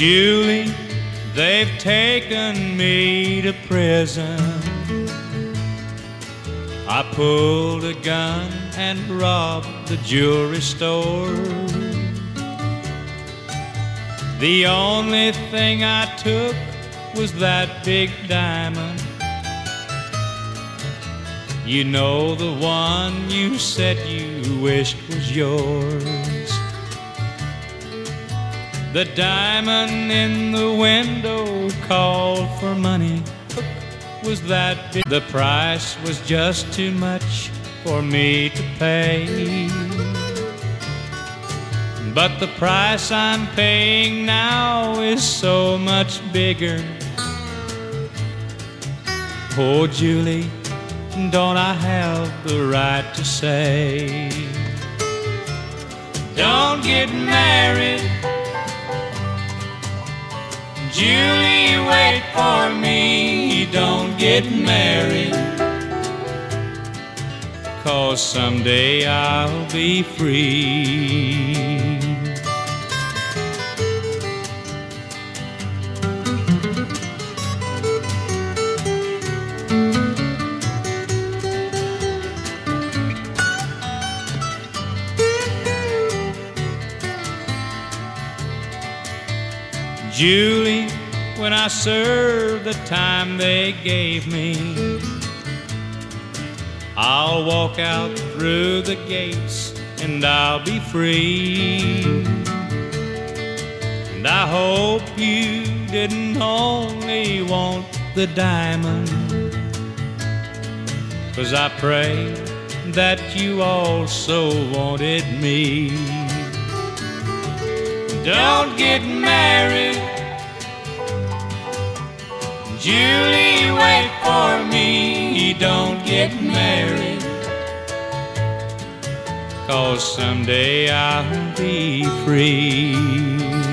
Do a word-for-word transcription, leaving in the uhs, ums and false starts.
Julie, they've taken me to prison. I pulled a gun and robbed the jewelry store. The only thing I took was that big diamond. You know, the one you said you wished was yours. The diamond in the window called for money. Was that big? The price was just too much for me to pay. But the price I'm paying now is so much bigger. Oh, Julie, don't I have the right to say, don't get married, Julie, wait for me, don't get married, 'cause someday I'll be free. Julie, when I serve the time they gave me, I'll walk out through the gates and I'll be free. And I hope you didn't only want the diamond, 'cause I pray that you also wanted me. Don't get married, Julie, wait for me, don't get married, 'cause someday I'll be free.